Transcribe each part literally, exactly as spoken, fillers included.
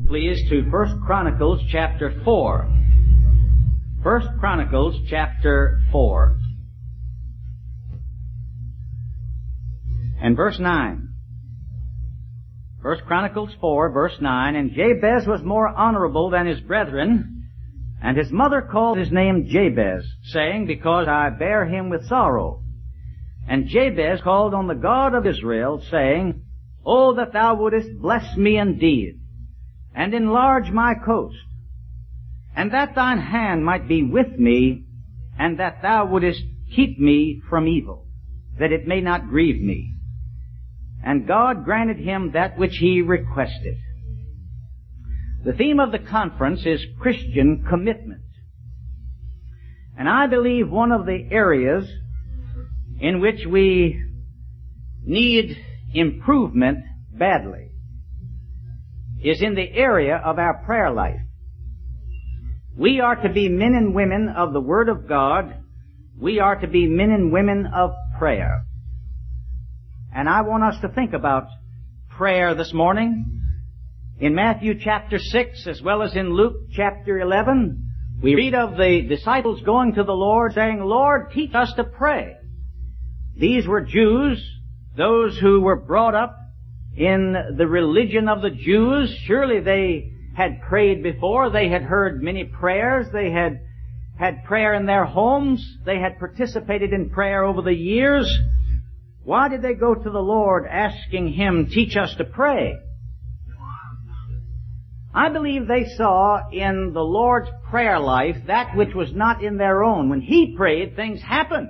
please, to First Chronicles chapter four. First Chronicles chapter four. And verse nine. First Chronicles four, verse nine. And Jabez was more honorable than his brethren, and his mother called his name Jabez, saying, Because I bear him with sorrow. And Jabez called on the God of Israel, saying, O that thou wouldest bless me indeed, and enlarge my coast, and that thine hand might be with me, and that thou wouldest keep me from evil, that it may not grieve me. And God granted him that which he requested. The theme of the conference is Christian commitment. And I believe one of the areas in which we need improvement badly is in the area of our prayer life. We are to be men and women of the Word of God. We are to be men and women of prayer. And I want us to think about prayer this morning. In Matthew chapter six, as well as in Luke chapter eleven, we read of the disciples going to the Lord saying, Lord, teach us to pray. These were Jews, those who were brought up in the religion of the Jews. Surely they had prayed before. They had heard many prayers. They had had prayer in their homes. They had participated in prayer over the years. Why did they go to the Lord asking Him, teach us to pray? I believe they saw in the Lord's prayer life that which was not in their own. When He prayed, things happened.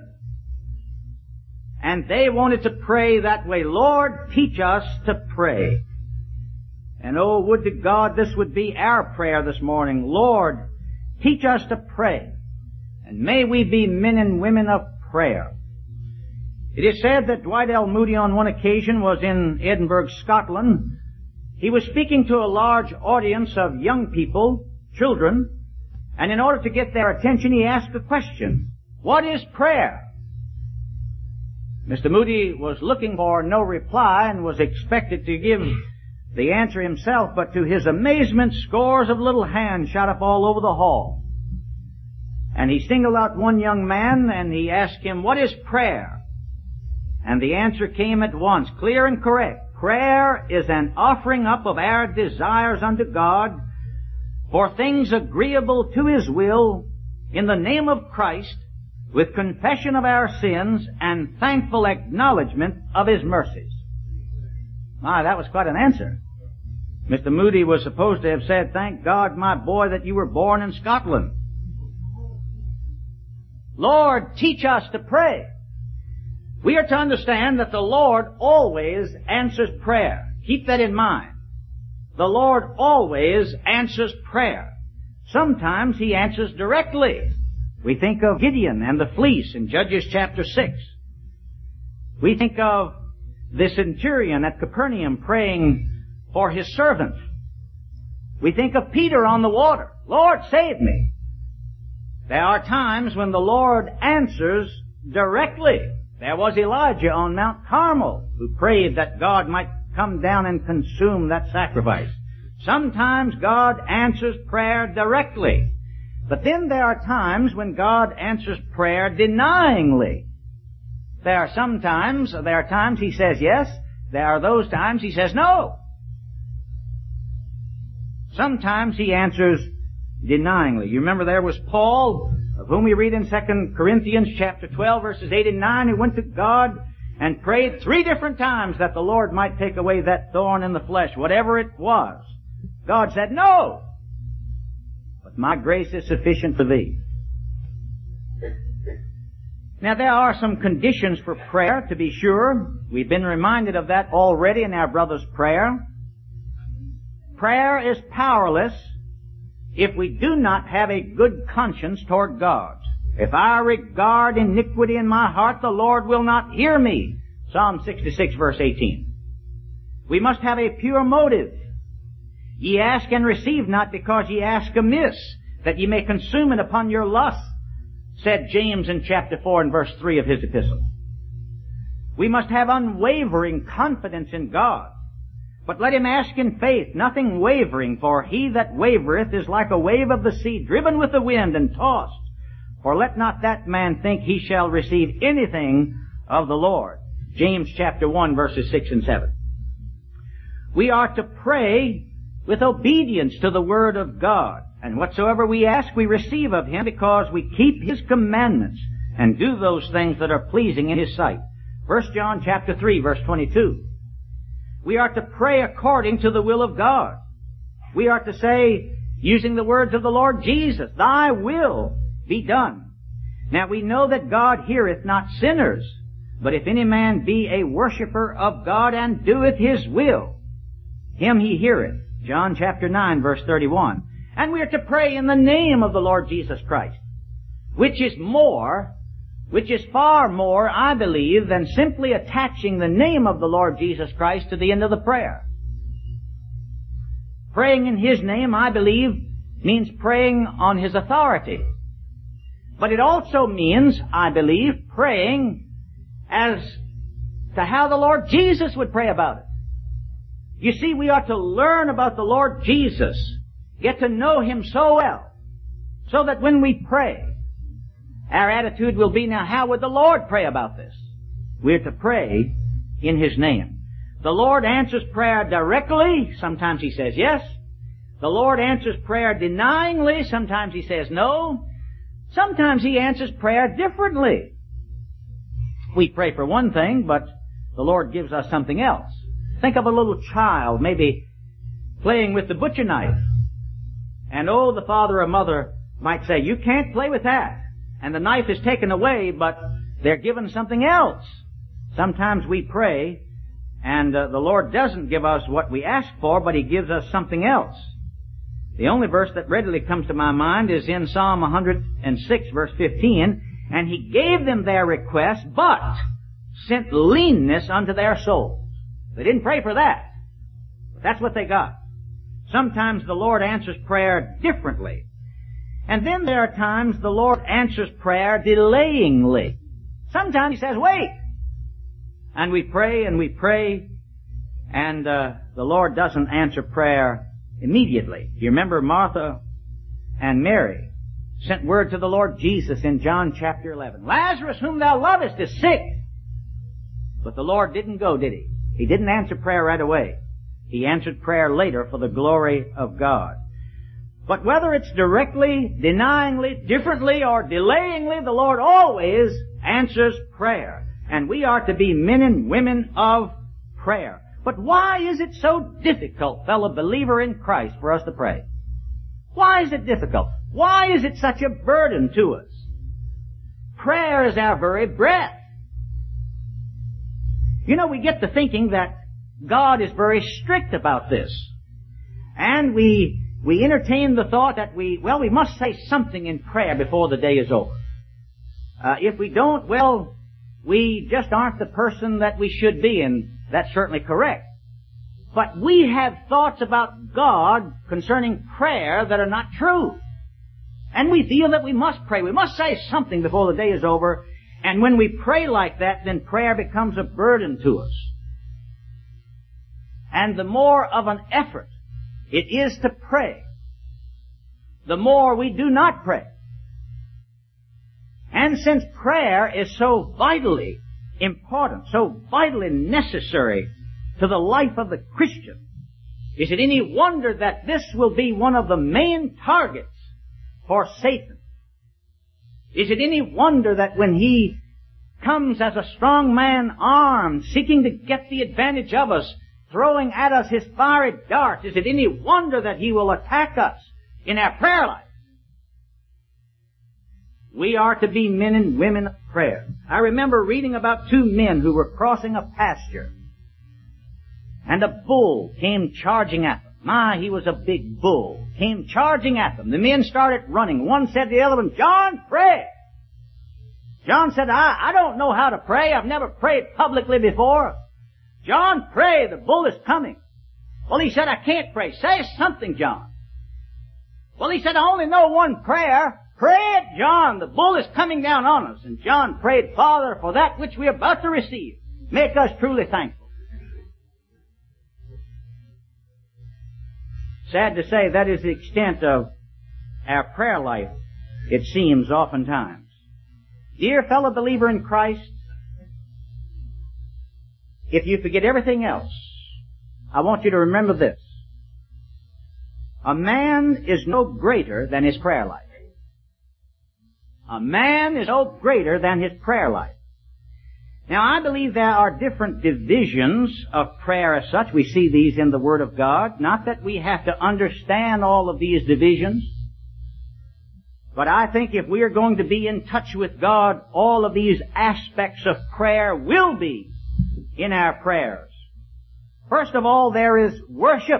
And they wanted to pray that way. Lord, teach us to pray. And oh, would to God this would be our prayer this morning. Lord, teach us to pray. And may we be men and women of prayer. It is said that Dwight L. Moody on one occasion was in Edinburgh, Scotland. He was speaking to a large audience of young people, children, and in order to get their attention, he asked a question. What is prayer? Mister Moody was looking for no reply and was expected to give the answer himself, but to his amazement, scores of little hands shot up all over the hall. And he singled out one young man and he asked him, what is prayer? And the answer came at once, clear and correct. Prayer is an offering up of our desires unto God for things agreeable to His will in the name of Christ, with confession of our sins and thankful acknowledgement of His mercies. My, that was quite an answer. Mister Moody was supposed to have said, thank God, my boy, that you were born in Scotland. Lord, teach us to pray. We are to understand that the Lord always answers prayer. Keep that in mind. The Lord always answers prayer. Sometimes He answers directly. We think of Gideon and the fleece in Judges chapter six. We think of the centurion at Capernaum praying for his servant. We think of Peter on the water. Lord, save me. There are times when the Lord answers directly. There was Elijah on Mount Carmel who prayed that God might come down and consume that sacrifice. Sometimes God answers prayer directly. But then there are times when God answers prayer denyingly. There are some times, there are times He says yes. There are those times He says no. Sometimes He answers denyingly. You remember there was Paul, of whom we read in Second Corinthians chapter twelve, verses eight and nine, who went to God and prayed three different times that the Lord might take away that thorn in the flesh, whatever it was. God said, no! But my grace is sufficient for thee. Now there are some conditions for prayer, to be sure. We've been reminded of that already in our brother's prayer. Prayer is powerless if we do not have a good conscience toward God. If I regard iniquity in my heart, the Lord will not hear me. Psalm sixty-six, verse eighteen. We must have a pure motive. Ye ask and receive not because ye ask amiss, that ye may consume it upon your lust, said James in chapter four and verse three of his epistle. We must have unwavering confidence in God. But let him ask in faith, nothing wavering, for he that wavereth is like a wave of the sea, driven with the wind and tossed. For let not that man think he shall receive anything of the Lord. James chapter one, verses six and seven. We are to pray with obedience to the Word of God. And whatsoever we ask, we receive of Him, because we keep His commandments and do those things that are pleasing in His sight. First John chapter three, verse twenty-two. We are to pray according to the will of God. We are to say, using the words of the Lord Jesus, Thy will be done. Now we know that God heareth not sinners, but if any man be a worshipper of God and doeth His will, him He heareth. John chapter nine, verse thirty-one. And we are to pray in the name of the Lord Jesus Christ, which is more, which is far more, I believe, than simply attaching the name of the Lord Jesus Christ to the end of the prayer. Praying in His name, I believe, means praying on His authority. But it also means, I believe, praying as to how the Lord Jesus would pray about it. You see, we ought to learn about the Lord Jesus, get to know Him so well, so that when we pray, our attitude will be, now how would the Lord pray about this? We're to pray in His name. The Lord answers prayer directly. Sometimes He says yes. The Lord answers prayer denyingly. Sometimes He says no. Sometimes He answers prayer differently. We pray for one thing, but the Lord gives us something else. Think of a little child maybe playing with the butcher knife. And oh, the father or mother might say, you can't play with that. And the knife is taken away, but they're given something else. Sometimes we pray, and uh, the Lord doesn't give us what we ask for, but He gives us something else. The only verse that readily comes to my mind is in Psalm one hundred six, verse fifteen. And He gave them their request, but sent leanness unto their souls. They didn't pray for that. But that's what they got. Sometimes the Lord answers prayer differently. And then there are times the Lord answers prayer delayingly. Sometimes He says, wait. And we pray and we pray, and uh, the Lord doesn't answer prayer immediately. Do you remember Martha and Mary sent word to the Lord Jesus in John chapter eleven. Lazarus, whom thou lovest, is sick. But the Lord didn't go, did He? He didn't answer prayer right away. He answered prayer later for the glory of God. But whether it's directly, denyingly, differently, or delayingly, the Lord always answers prayer. And we are to be men and women of prayer. But why is it so difficult, fellow believer in Christ, for us to pray? Why is it difficult? Why is it such a burden to us? Prayer is our very breath. You know, we get to thinking that God is very strict about this. And we, we entertain the thought that we, well, we must say something in prayer before the day is over. Uh, if we don't, well, we just aren't the person that we should be, and that's certainly correct. But we have thoughts about God concerning prayer that are not true. And we feel that we must pray. We must say something before the day is over. And when we pray like that, then prayer becomes a burden to us. And the more of an effort it is to pray, the more we do not pray. And since prayer is so vitally important, so vitally necessary to the life of the Christian, is it any wonder that this will be one of the main targets for Satan? Is it any wonder that when he comes as a strong man armed, seeking to get the advantage of us, throwing at us his fiery darts, is it any wonder that he will attack us in our prayer life? We are to be men and women of prayer. I remember reading about two men who were crossing a pasture, and a bull came charging at them. My, he was a big bull. Came charging at them. The men started running. One said to the other one, John, pray. John said, I, I don't know how to pray. I've never prayed publicly before. John, pray. The bull is coming. Well, he said, I can't pray. Say something, John. Well, he said, I only know one prayer. Pray it, John. The bull is coming down on us. And John prayed, Father, for that which we are about to receive, make us truly thankful. Sad to say, that is the extent of our prayer life, it seems oftentimes. Dear fellow believer in Christ, if you forget everything else, I want you to remember this. A man is no greater than his prayer life. A man is no greater than his prayer life. Now, I believe there are different divisions of prayer as such. We see these in the Word of God. Not that we have to understand all of these divisions. But I think if we are going to be in touch with God, all of these aspects of prayer will be in our prayers. First of all, there is worship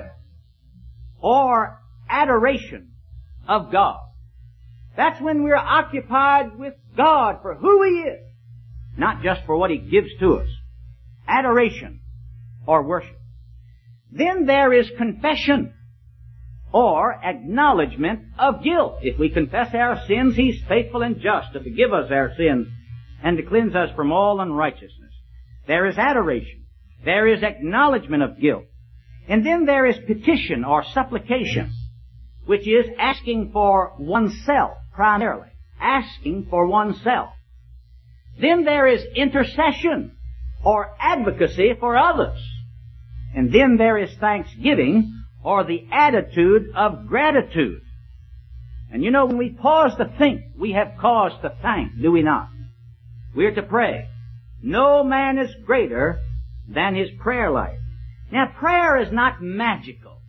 or adoration of God. That's when we're occupied with God for who He is, not just for what He gives to us. Adoration or worship. Then there is confession or acknowledgement of guilt. If we confess our sins, He's faithful and just to forgive us our sins and to cleanse us from all unrighteousness. There is adoration. There is acknowledgement of guilt. And then there is petition or supplication, which is asking for oneself primarily. Asking for oneself. Then there is intercession or advocacy for others. And then there is thanksgiving or the attitude of gratitude. And you know, when we pause to think, we have cause to thank, do we not? We're to pray. No man is greater than his prayer life. Now, prayer is not magical.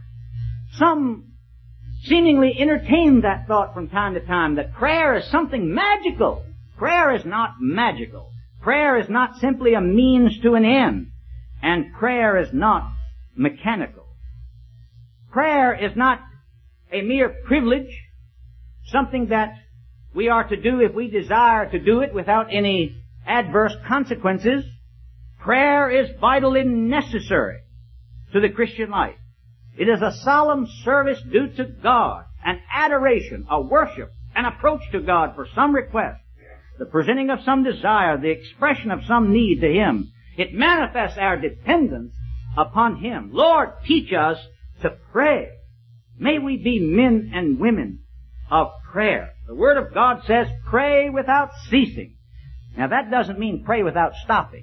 Some seemingly entertain that thought from time to time, that prayer is something magical. Prayer is not magical. Prayer is not simply a means to an end. And prayer is not mechanical. Prayer is not a mere privilege, something that we are to do if we desire to do it without any adverse consequences. Prayer is vitally necessary to the Christian life. It is a solemn service due to God, an adoration, a worship, an approach to God for some request, the presenting of some desire, the expression of some need to Him. It manifests our dependence upon Him. Lord, teach us to pray. May we be men and women of prayer. The Word of God says, pray without ceasing. Now that doesn't mean pray without stopping.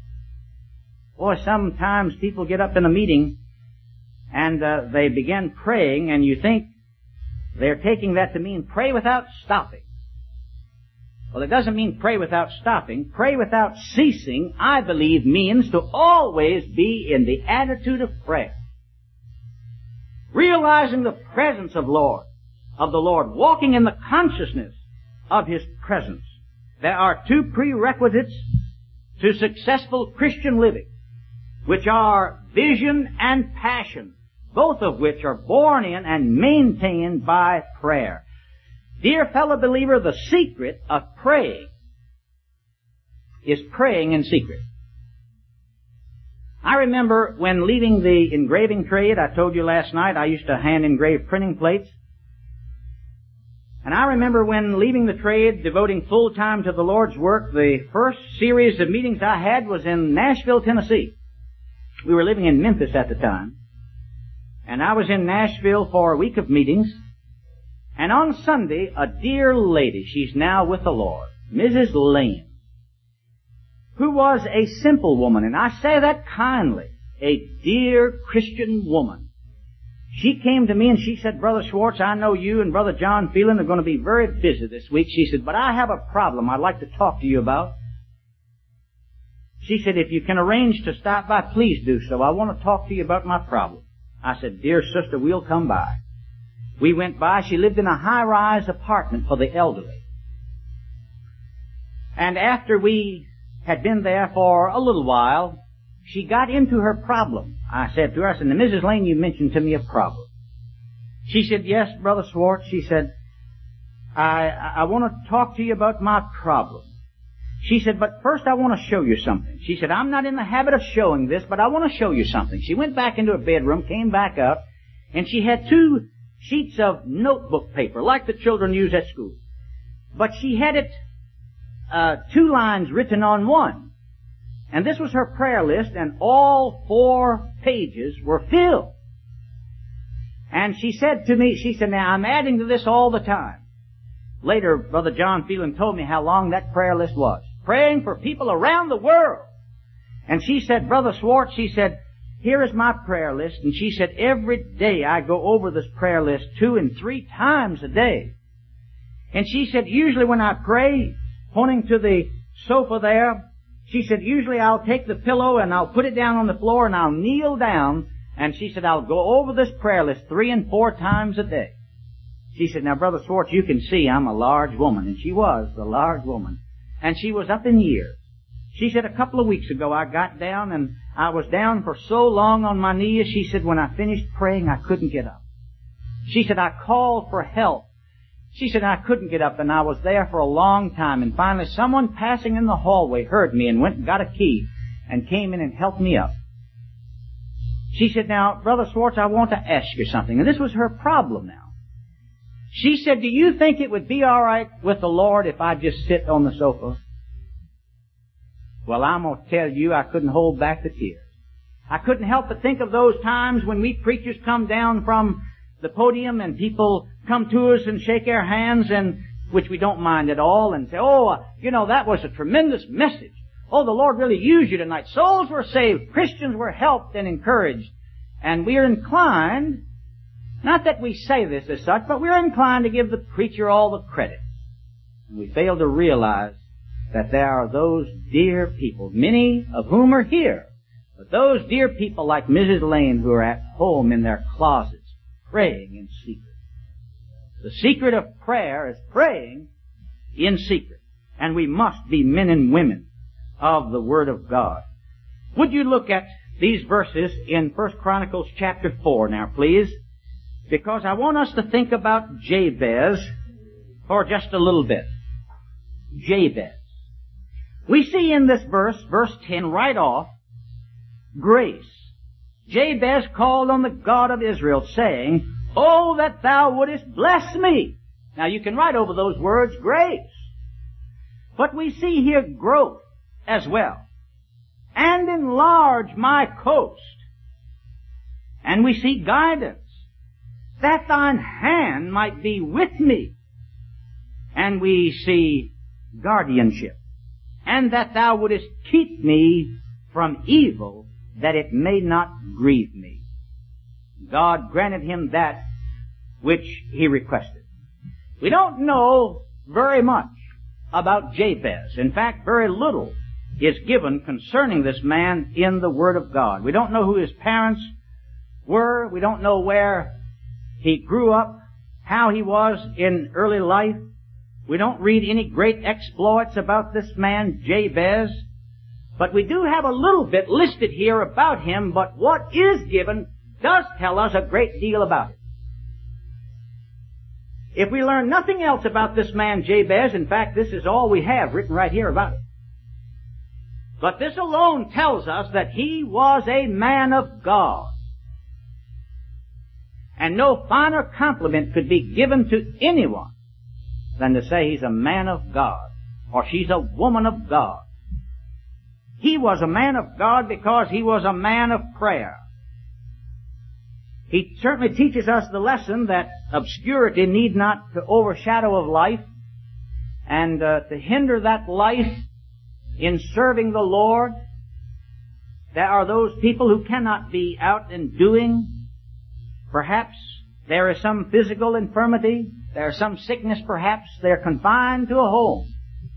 Boy, sometimes people get up in a meeting and uh, they begin praying, and you think they're taking that to mean pray without stopping. Well, it doesn't mean pray without stopping. Pray without ceasing, I believe, means to always be in the attitude of prayer. Realizing the presence of Lord, of the Lord, walking in the consciousness of His presence. There are two prerequisites to successful Christian living, which are vision and passion, both of which are born in and maintained by prayer. Dear fellow believer, the secret of praying is praying in secret. I remember when leaving the engraving trade, I told you last night I used to hand engrave printing plates. And I remember when leaving the trade, devoting full time to the Lord's work, the first series of meetings I had was in Nashville, Tennessee. We were living in Memphis at the time. And I was in Nashville for a week of meetings. And on Sunday, a dear lady, she's now with the Lord, Missus Lane, who was a simple woman, and I say that kindly, a dear Christian woman. She came to me and she said, Brother Schwartz, I know you and Brother John Phelan are going to be very busy this week. She said, but I have a problem I'd like to talk to you about. She said, if you can arrange to stop by, please do so. I want to talk to you about my problem. I said, dear sister, we'll come by. We went by. She lived in a high-rise apartment for the elderly. And after we had been there for a little while, she got into her problem. I said to her, I said, now, Missus Lane, you mentioned to me a problem. She said, yes, Brother Schwartz. She said, I, I want to talk to you about my problem. She said, but first I want to show you something. She said, I'm not in the habit of showing this, but I want to show you something. She went back into her bedroom, came back up, and she had two sheets of notebook paper, like the children use at school. But she had it, uh, two lines written on one. And this was her prayer list, and all four pages were filled. And she said to me, she said, now I'm adding to this all the time. Later, Brother John Phelan told me how long that prayer list was. Praying for people around the world. And she said, Brother Swartz, she said, here is my prayer list. And she said, every day I go over this prayer list two and three times a day. And she said, usually when I pray, pointing to the sofa there, she said, usually I'll take the pillow and I'll put it down on the floor and I'll kneel down. And she said, I'll go over this prayer list three and four times a day. She said, now Brother Swartz, you can see I'm a large woman. And she was a large woman. And she was up in years. She said, a couple of weeks ago I got down and I was down for so long on my knees. She said, when I finished praying, I couldn't get up. She said, I called for help. She said, I couldn't get up and I was there for a long time. And finally someone passing in the hallway heard me and went and got a key and came in and helped me up. She said, now, Brother Swartz, I want to ask you something. And this was her problem now. She said, do you think it would be all right with the Lord if I just sit on the sofa? Well, I'm going to tell you, I couldn't hold back the tears. I couldn't help but think of those times when we preachers come down from the podium and people come to us and shake our hands, and which we don't mind at all, and say, oh, you know, that was a tremendous message. Oh, the Lord really used you tonight. Souls were saved. Christians were helped and encouraged. And we are inclined, not that we say this as such, but we're inclined to give the preacher all the credit. And we fail to realize that there are those dear people, many of whom are here, but those dear people like Missus Lane who are at home in their closets, praying in secret. The secret of prayer is praying in secret. And we must be men and women of the Word of God. Would you look at these verses in First Chronicles chapter four now, please? Because I want us to think about Jabez for just a little bit. Jabez. We see in this verse, verse ten, right off, grace. Jabez called on the God of Israel, saying, oh, that thou wouldest bless me. Now you can write over those words, grace. But we see here growth as well. And enlarge my coast. And we see guidance. That thine hand might be with me. And we see guardianship. And that thou wouldest keep me from evil, that it may not grieve me. God granted him that which he requested. We don't know very much about Jabez. In fact, very little is given concerning this man in the Word of God. We don't know who his parents were. We don't know where he grew up, how he was in early life. We don't read any great exploits about this man, Jabez. But we do have a little bit listed here about him, but what is given does tell us a great deal about it. If we learn nothing else about this man Jabez, in fact, this is all we have written right here about it. But this alone tells us that he was a man of God. And no finer compliment could be given to anyone than to say he's a man of God, or she's a woman of God. He was a man of God because he was a man of prayer. He certainly teaches us the lesson that obscurity need not to overshadow of life, and uh, to hinder that life in serving the Lord. There are those people who cannot be out and doing. Perhaps there is some physical infirmity. There is some sickness perhaps. They're confined to a home.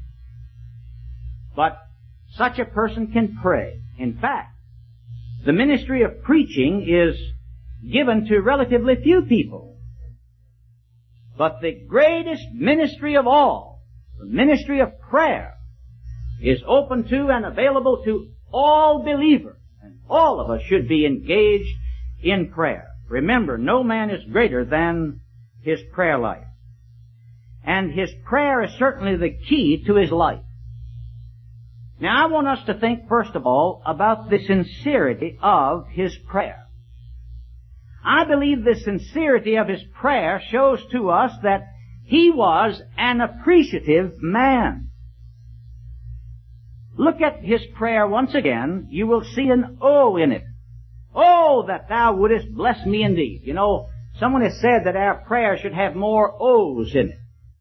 But such a person can pray. In fact, the ministry of preaching is given to relatively few people. But the greatest ministry of all, the ministry of prayer, is open to and available to all believers. And all of us should be engaged in prayer. Remember, no man is greater than his prayer life. And his prayer is certainly the key to his life. Now I want us to think first of all about the sincerity of his prayer. I believe the sincerity of his prayer shows to us that he was an appreciative man. Look at his prayer once again. You will see an O in it. Oh, that thou wouldest bless me indeed. You know, someone has said that our prayer should have more O's in it.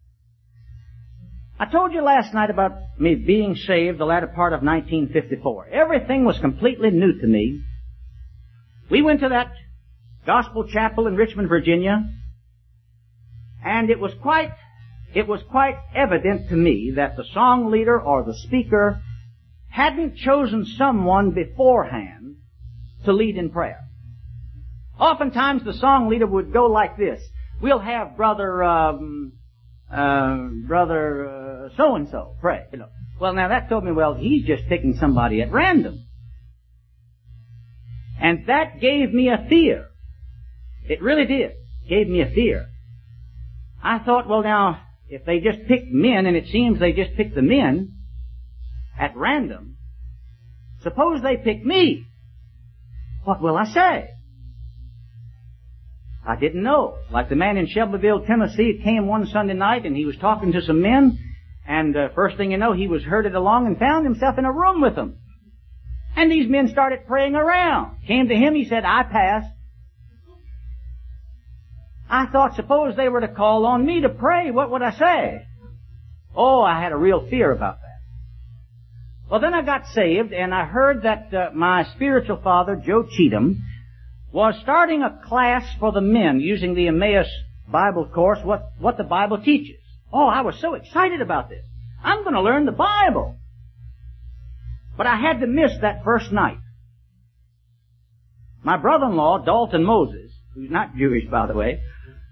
I told you last night about me being saved the latter part of nineteen fifty-four. Everything was completely new to me. We went to that gospel chapel in Richmond, Virginia, and it was quite, it was quite evident to me that the song leader or the speaker hadn't chosen someone beforehand to lead in prayer. Oftentimes the song leader would go like this. We'll have brother, um, uh, brother, uh, so-and-so pray. You know. Well, now that told me, well, he's just picking somebody at random. And that gave me a fear. It really did. Gave me a fear. I thought, well now, if they just pick men, and it seems they just pick the men at random, suppose they pick me. What will I say? I didn't know. Like the man in Shelbyville, Tennessee, came one Sunday night and he was talking to some men, and uh, first thing you know, he was herded along and found himself in a room with them. And these men started praying around. Came to him, he said, I pass. I thought, suppose they were to call on me to pray, what would I say? Oh, I had a real fear about that. Well, then I got saved, and I heard that uh, my spiritual father, Joe Cheatham, was starting a class for the men using the Emmaus Bible course, what, what the Bible teaches. Oh, I was so excited about this. I'm going to learn the Bible. But I had to miss that first night. My brother-in-law, Dalton Moses, who's not Jewish, by the way,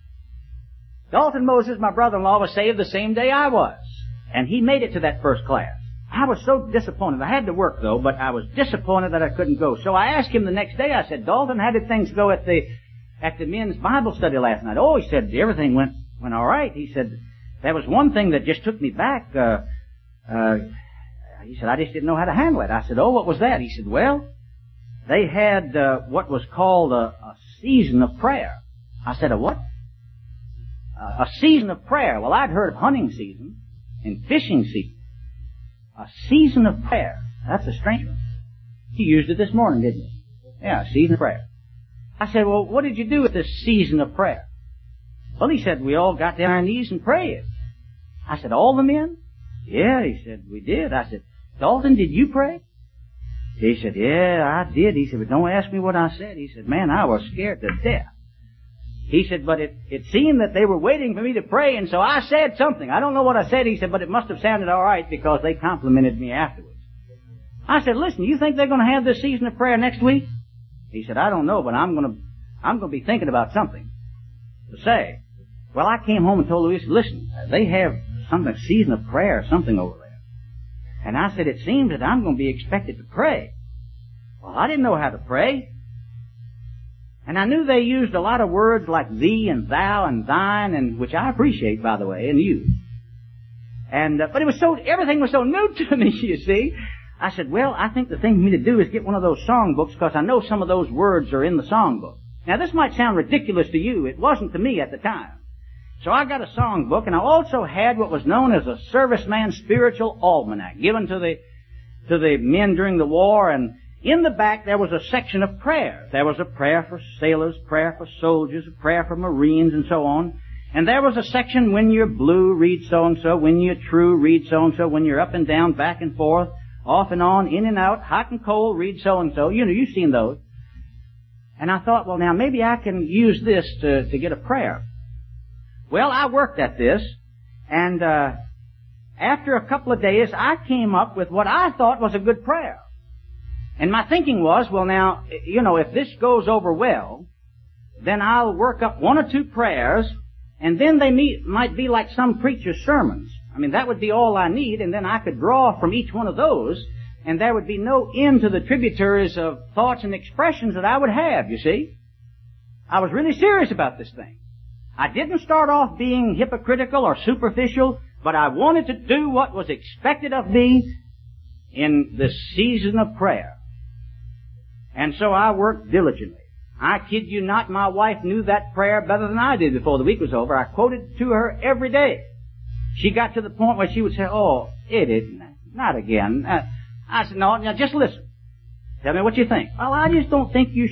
Dalton Moses, my brother-in-law, was saved the same day I was. And he made it to that first class. I was so disappointed. I had to work, though, but I was disappointed that I couldn't go. So I asked him the next day, I said, Dalton, how did things go at the at the men's Bible study last night? Oh, he said, everything went went all right. He said, there was one thing that just took me back. Uh, uh, he said, I just didn't know how to handle it. I said, oh, what was that? He said, well, they had uh, what was called a, a season of prayer. I said, a what? Uh, a season of prayer. Well, I'd heard of hunting season and fishing season. A season of prayer. That's a strange one. He used it this morning, didn't he? Yeah, a season of prayer. I said, well, what did you do with this season of prayer? Well, he said, we all got down on our knees and prayed. I said, all the men? Yeah, he said, we did. I said, Dalton, did you pray? He said, yeah, I did. He said, but don't ask me what I said. He said, man, I was scared to death. He said, but it, it seemed that they were waiting for me to pray, and so I said something. I don't know what I said, he said, but it must have sounded all right because they complimented me afterwards. I said, listen, you think they're going to have this season of prayer next week? He said, I don't know, but I'm going to, I'm going to be thinking about something to say. Well, I came home and told Louise, listen, they have something, season of prayer, something over there. And I said, it seems that I'm going to be expected to pray. Well, I didn't know how to pray. And I knew they used a lot of words like thee and thou and thine, and which I appreciate, by the way, and you. And uh, but it was so everything was so new to me, you see. I said, well, I think the thing for me to do is get one of those song books because I know some of those words are in the song book. Now, this might sound ridiculous to you. It wasn't to me at the time. So I got a song book, and I also had what was known as a serviceman's spiritual almanac given to the to the men during the war, and in the back, there was a section of prayer. There was a prayer for sailors, prayer for soldiers, a prayer for Marines, and so on. And there was a section, when you're blue, read so-and-so. When you're true, read so-and-so. When you're up and down, back and forth, off and on, in and out, hot and cold, read so-and-so. You know, you've seen those. And I thought, well, now, maybe I can use this to, to get a prayer. Well, I worked at this, and uh, after a couple of days, I came up with what I thought was a good prayer. And my thinking was, well now, you know, if this goes over well, then I'll work up one or two prayers, and then they meet, might be like some preacher's sermons. I mean, that would be all I need, and then I could draw from each one of those, and there would be no end to the tributaries of thoughts and expressions that I would have, you see. I was really serious about this thing. I didn't start off being hypocritical or superficial, but I wanted to do what was expected of me in the season of prayer. And so I worked diligently. I kid you not, my wife knew that prayer better than I did before the week was over. I quoted it to her every day. She got to the point where she would say, oh, it isn't. Not again. Uh, I said, no, now just listen. Tell me what you think. Well, I just don't think you should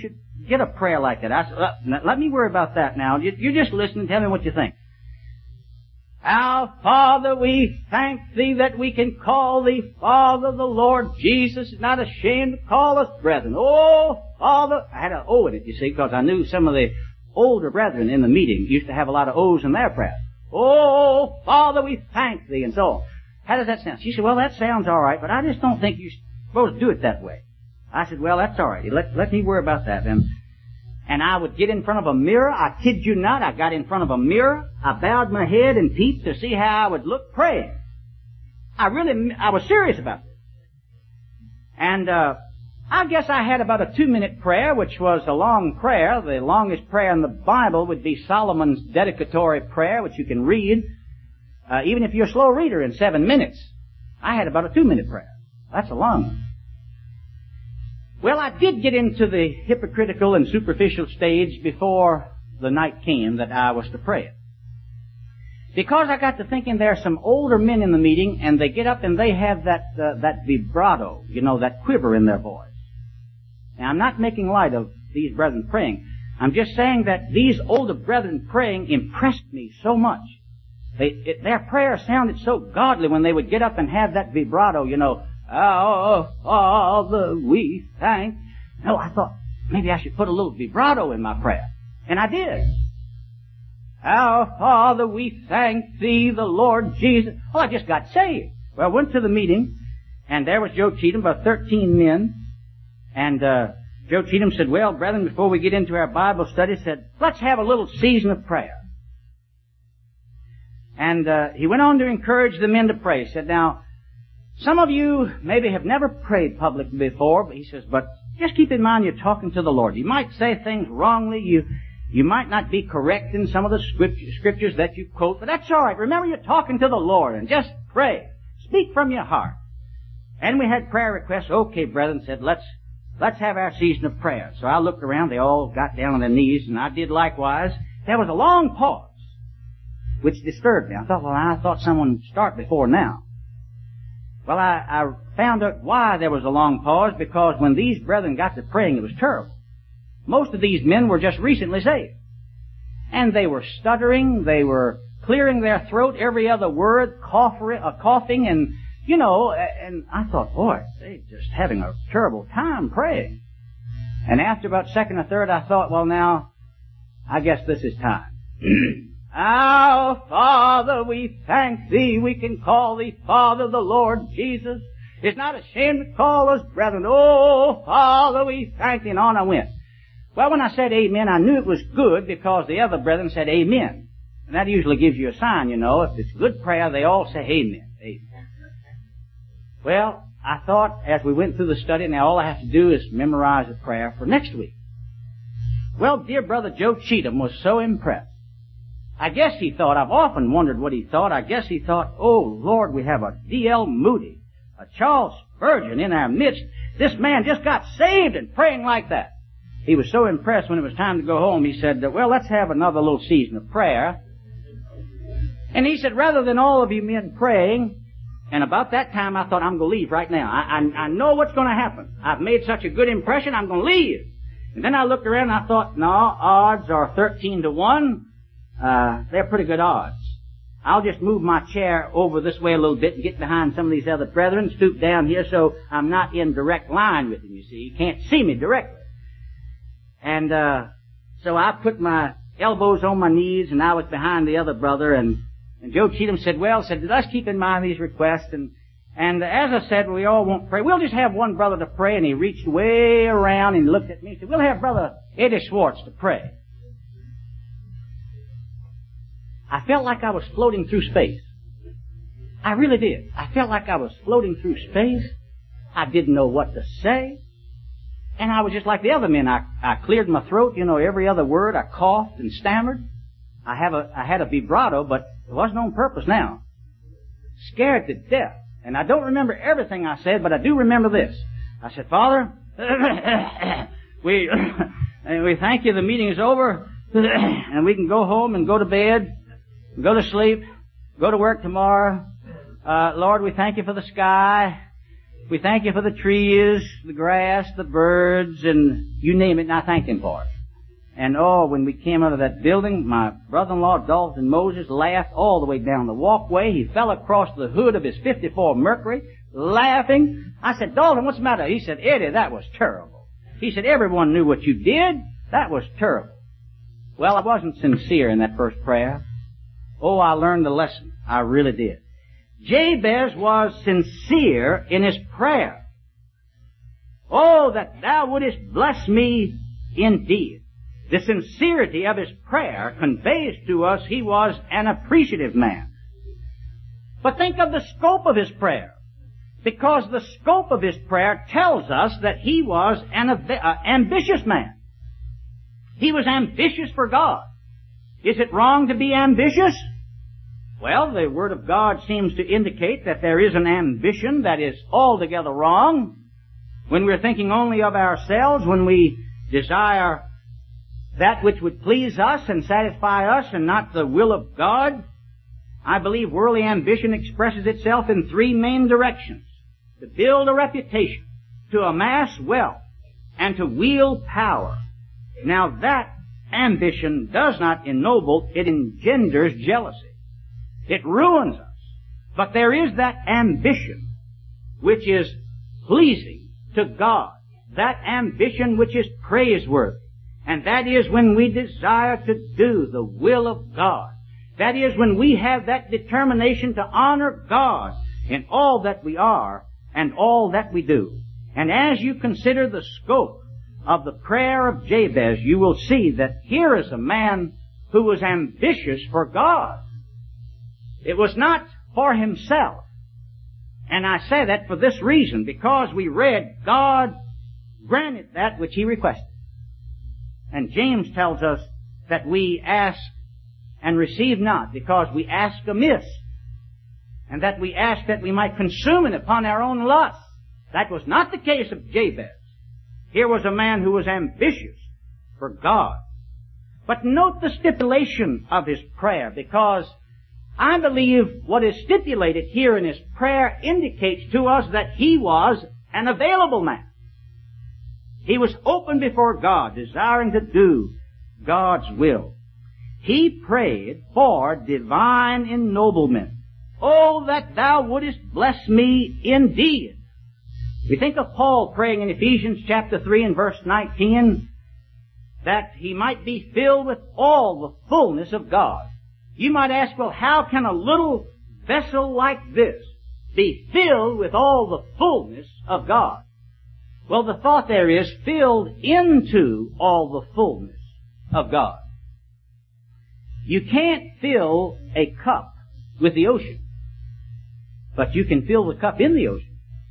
get a prayer like that. I said, uh, let me worry about that now. You, you just listen and tell me what you think. Our Father, we thank Thee that we can call Thee Father. The Lord Jesus is not ashamed to call us brethren. Oh, Father. I had an O in it, you see, because I knew some of the older brethren in the meeting used to have a lot of O's in their prayer. Oh, Father, we thank Thee, and so on. How does that sound? She said, well, that sounds all right, but I just don't think you're supposed to do it that way. I said, well, that's all right. Let, let me worry about that then. And I would get in front of a mirror. I kid you not. I got in front of a mirror. I bowed my head and peeped to see how I would look praying. I really, I was serious about this. And, uh, I guess I had about a two-minute prayer, which was a long prayer. The longest prayer in the Bible would be Solomon's dedicatory prayer, which you can read, uh, even if you're a slow reader, in seven minutes. I had about a two-minute prayer. That's a long one. Well, I did get into the hypocritical and superficial stage before the night came that I was to pray it. Because I got to thinking there are some older men in the meeting, and they get up and they have that, uh, that vibrato, you know, that quiver in their voice. Now, I'm not making light of these brethren praying. I'm just saying that these older brethren praying impressed me so much. They, it, their prayer sounded so godly when they would get up and have that vibrato, you know, Our Father, we thank. No, I thought maybe I should put a little vibrato in my prayer. And I did. Our Father, we thank Thee, the Lord Jesus. Well, I just got saved. Well, I went to the meeting, and there was Joe Cheatham, about thirteen men. And uh, Joe Cheatham said, well, brethren, before we get into our Bible study, said, let's have a little season of prayer. And uh, he went on to encourage the men to pray. He said, now, some of you maybe have never prayed publicly before, but he says, but just keep in mind you're talking to the Lord. You might say things wrongly. You you might not be correct in some of the scriptures, scriptures that you quote, but that's all right. Remember, you're talking to the Lord, and just pray. Speak from your heart. And we had prayer requests. Okay, brethren, said, let's let's have our season of prayer. So I looked around. They all got down on their knees, and I did likewise. There was a long pause, which disturbed me. I thought, well, I thought someone would start before now. Well, I, I found out why there was a long pause, because when these brethren got to praying, it was terrible. Most of these men were just recently saved. And they were stuttering, they were clearing their throat every other word, coughing, uh, coughing and, you know, and I thought, boy, they're just having a terrible time praying. And after about second or third, I thought, well, now, I guess this is time. Our Father, we thank Thee, we can call Thee Father, the Lord Jesus is not ashamed to call us brethren. Oh, Father, we thank Thee. And on I went. Well, when I said amen, I knew it was good because the other brethren said amen. And that usually gives you a sign, you know. If it's good prayer, they all say amen. Amen. Well, I thought as we went through the study, now all I have to do is memorize the prayer for next week. Well, dear brother Joe Cheatham was so impressed. I guess he thought, I've often wondered what he thought. I guess he thought, oh, Lord, we have a D L Moody, a Charles Spurgeon in our midst. This man just got saved and praying like that. He was so impressed when it was time to go home, he said, well, let's have another little season of prayer. And he said, rather than all of you men praying, and about that time I thought, I'm going to leave right now. I, I, I know what's going to happen. I've made such a good impression, I'm going to leave. And then I looked around and I thought, no, odds are thirteen to one. Uh, they're pretty good odds. I'll just move my chair over this way a little bit and get behind some of these other brethren, stoop down here so I'm not in direct line with them, you see. You can't see me directly. And, uh, so I put my elbows on my knees and I was behind the other brother and, and Joe Cheatham said, well, said, let's keep in mind these requests and, and as I said, we all won't pray. We'll just have one brother to pray, and he reached way around and looked at me and said, we'll have Brother Eddie Schwartz to pray. I felt like I was floating through space. I really did. I felt like I was floating through space. I didn't know what to say. And I was just like the other men. I, I cleared my throat, you know, every other word. I coughed and stammered. I have a, I had a vibrato, but it wasn't on purpose now. Scared to death. And I don't remember everything I said, but I do remember this. I said, Father, we, we thank you the meeting is over, and we can go home and go to bed, go to sleep, go to work tomorrow. Uh, Lord, we thank you for the sky. We thank you for the trees, the grass, the birds, and you name it, and I thanked him for it. And oh, when we came out of that building, my brother-in-law, Dalton Moses, laughed all the way down the walkway. He fell across the hood of his fifty-four Mercury, laughing. I said, Dalton, what's the matter? He said, Eddie, that was terrible. He said, everyone knew what you did. That was terrible. Well, I wasn't sincere in that first prayer. Oh, I learned the lesson. I really did. Jabez was sincere in his prayer. Oh, that thou wouldest bless me indeed. The sincerity of his prayer conveys to us he was an appreciative man. But think of the scope of his prayer. Because the scope of his prayer tells us that he was an uh, ambitious man. He was ambitious for God. Is it wrong to be ambitious? Well, the Word of God seems to indicate that there is an ambition that is altogether wrong. When we're thinking only of ourselves, when we desire that which would please us and satisfy us and not the will of God, I believe worldly ambition expresses itself in three main directions. To build a reputation, to amass wealth, and to wield power. Now that ambition does not ennoble, it engenders jealousy. It ruins us. But there is that ambition which is pleasing to God. That ambition which is praiseworthy. And that is when we desire to do the will of God. That is when we have that determination to honor God in all that we are and all that we do. And as you consider the scope of the prayer of Jabez, you will see that here is a man who was ambitious for God. It was not for himself. And I say that for this reason, because we read, God granted that which he requested. And James tells us that we ask and receive not, because we ask amiss. And that we ask that we might consume it upon our own lusts. That was not the case of Jabez. Here was a man who was ambitious for God. But note the stipulation of his prayer, because I believe what is stipulated here in his prayer indicates to us that he was an available man. He was open before God, desiring to do God's will. He prayed for divine ennoblement. Oh, that thou wouldest bless me indeed. We think of Paul praying in Ephesians chapter three and verse nineteen, that he might be filled with all the fullness of God. You might ask, well, how can a little vessel like this be filled with all the fullness of God? Well, the thought there is filled into all the fullness of God. You can't fill a cup with the ocean, but you can fill the cup in the ocean.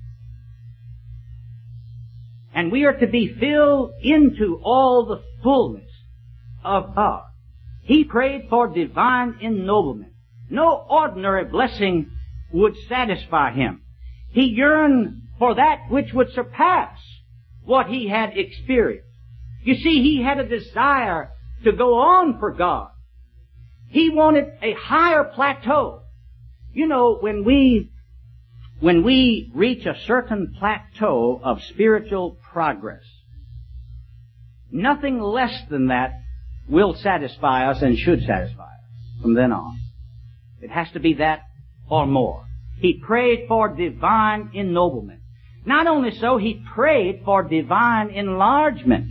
And we are to be filled into all the fullness of God. He prayed for divine ennoblement. No ordinary blessing would satisfy him. He yearned for that which would surpass what he had experienced. You see, he had a desire to go on for God. He wanted a higher plateau. You know, when we, when we reach a certain plateau of spiritual progress, nothing less than that will satisfy us and should satisfy us from then on. It has to be that or more. He prayed for divine ennoblement. Not only so, he prayed for divine enlargement.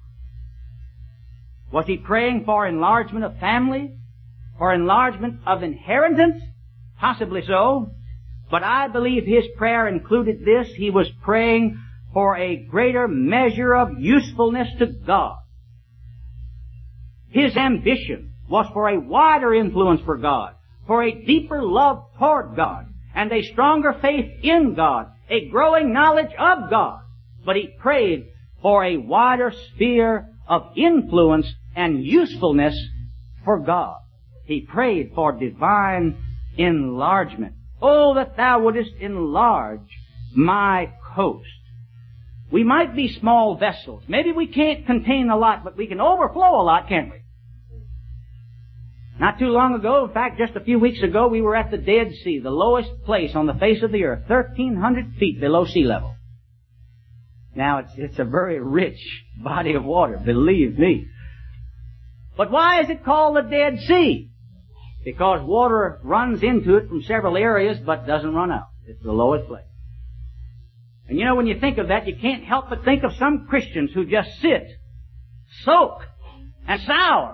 Was he praying for enlargement of family? For enlargement of inheritance? Possibly so. But I believe his prayer included this. He was praying for a greater measure of usefulness to God. His ambition was for a wider influence for God, for a deeper love toward God, and a stronger faith in God, a growing knowledge of God. But he prayed for a wider sphere of influence and usefulness for God. He prayed for divine enlargement. Oh, that thou wouldest enlarge my coast. We might be small vessels. Maybe we can't contain a lot, but we can overflow a lot, can't we? Not too long ago, in fact, just a few weeks ago, we were at the Dead Sea, the lowest place on the face of the earth, thirteen hundred feet below sea level. Now, it's, it's a very rich body of water, believe me. But why is it called the Dead Sea? Because water runs into it from several areas, but doesn't run out. It's the lowest place. And you know, when you think of that, you can't help but think of some Christians who just sit, soak, and sour.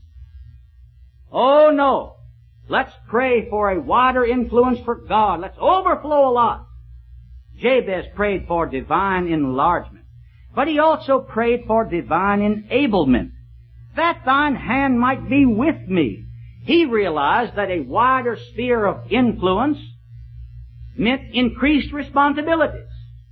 Oh no. Let's pray for a wider influence for God. Let's overflow a lot. Jabez prayed for divine enlargement. But he also prayed for divine enablement. That thine hand might be with me. He realized that a wider sphere of influence meant increased responsibilities.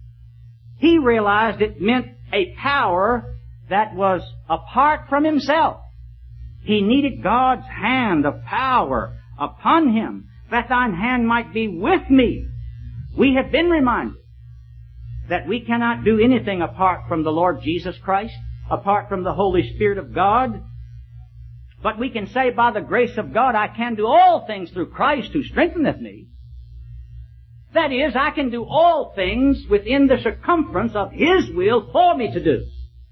He realized it meant a power that was apart from himself. He needed God's hand of power upon him, that thine hand might be with me. We have been reminded that we cannot do anything apart from the Lord Jesus Christ, apart from the Holy Spirit of God. But we can say, by the grace of God, I can do all things through Christ who strengtheneth me. That is, I can do all things within the circumference of His will for me to do.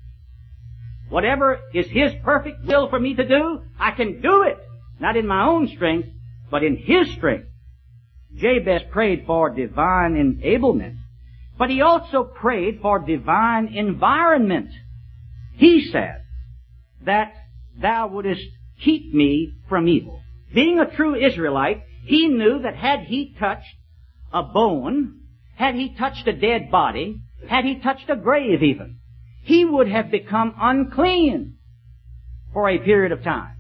Whatever is His perfect will for me to do, I can do it. Not in my own strength, but in His strength. Jabez prayed for divine enablement, but he also prayed for divine environment. He said that thou wouldest keep me from evil. Being a true Israelite, he knew that had he touched a bone, had he touched a dead body, had he touched a grave even, he would have become unclean for a period of time.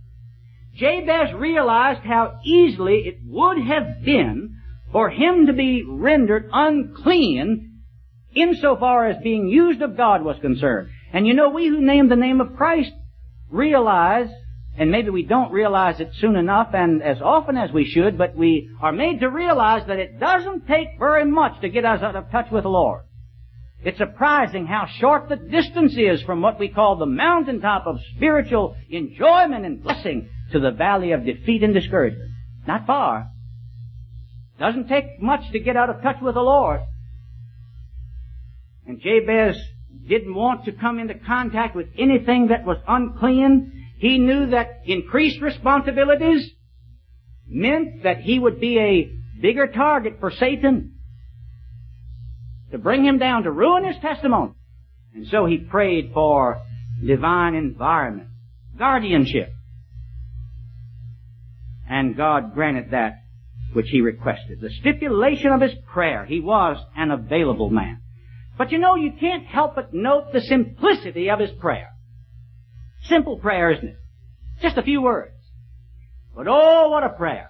Jabez realized how easily it would have been for him to be rendered unclean insofar as being used of God was concerned. And you know, we who name the name of Christ realize, and maybe we don't realize it soon enough and as often as we should, but we are made to realize that it doesn't take very much to get us out of touch with the Lord. It's surprising how short the distance is from what we call the mountaintop of spiritual enjoyment and blessing to the valley of defeat and discouragement. Not far. Doesn't take much to get out of touch with the Lord. And Jabez didn't want to come into contact with anything that was unclean. He knew that increased responsibilities meant that he would be a bigger target for Satan, to bring him down, to ruin his testimony. And so he prayed for divine environment, guardianship. And God granted that which he requested. The stipulation of his prayer, he was an available man. But you know, you can't help but note the simplicity of his prayer. Simple prayer, isn't it? Just a few words. But oh, what a prayer.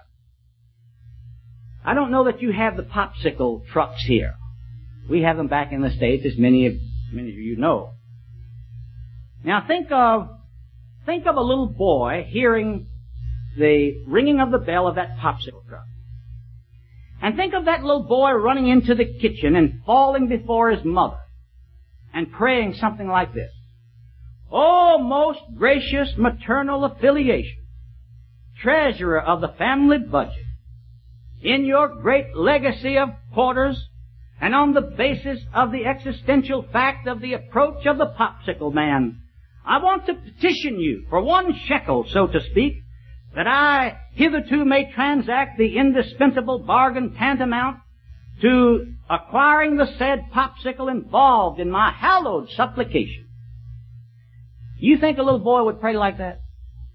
I don't know that you have the popsicle trucks here. We have them back in the States, as many of, many of you know. Now think of, think of a little boy hearing the ringing of the bell of that popsicle truck. And think of that little boy running into the kitchen and falling before his mother and praying something like this. Oh, most gracious maternal affiliation, treasurer of the family budget, in your great legacy of quarters, and on the basis of the existential fact of the approach of the popsicle man, I want to petition you for one shekel, so to speak, that I hitherto may transact the indispensable bargain tantamount to acquiring the said popsicle involved in my hallowed supplication. You think a little boy would pray like that?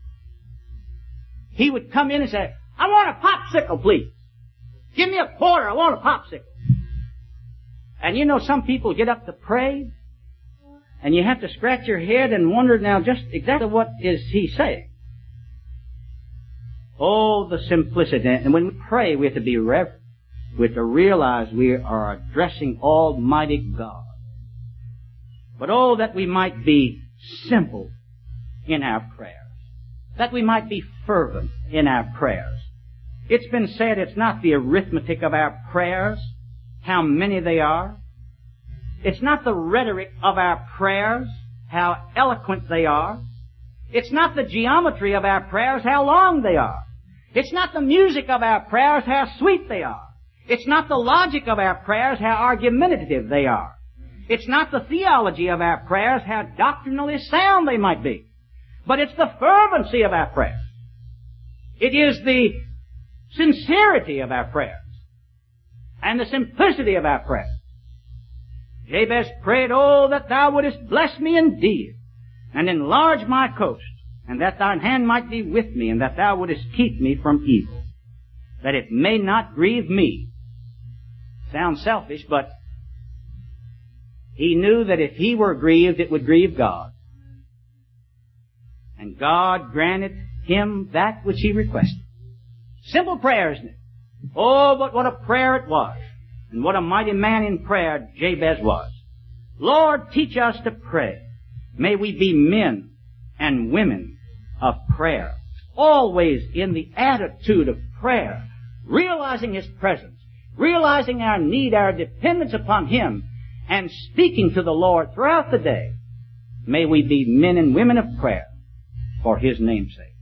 He would come in and say, I want a popsicle, please. Give me a quarter, I want a popsicle. And you know, some people get up to pray, and you have to scratch your head and wonder now just exactly what is he saying. Oh, the simplicity. And when we pray, we have to be reverent. We have to realize we are addressing Almighty God. But oh, that we might be simple in our prayers. That we might be fervent in our prayers. It's been said it's not the arithmetic of our prayers, how many they are. It's not the rhetoric of our prayers, how eloquent they are. It's not the geometry of our prayers, how long they are. It's not the music of our prayers, how sweet they are. It's not the logic of our prayers, how argumentative they are. It's not the theology of our prayers, how doctrinally sound they might be. But it's the fervency of our prayers. It is the sincerity of our prayers and the simplicity of our prayers. Jabez prayed, "Oh, that thou wouldest bless me indeed, and enlarge my coast, and that thine hand might be with me, and that thou wouldest keep me from evil, that it may not grieve me." Sounds selfish, but he knew that if he were grieved, it would grieve God. And God granted him that which he requested. Simple prayer, isn't it? Oh, but what a prayer it was. And what a mighty man in prayer Jabez was. Lord, teach us to pray. May we be men and women of prayer. Always in the attitude of prayer. Realizing His presence. Realizing our need, our dependence upon Him. And speaking to the Lord throughout the day. May we be men and women of prayer for His name's sake.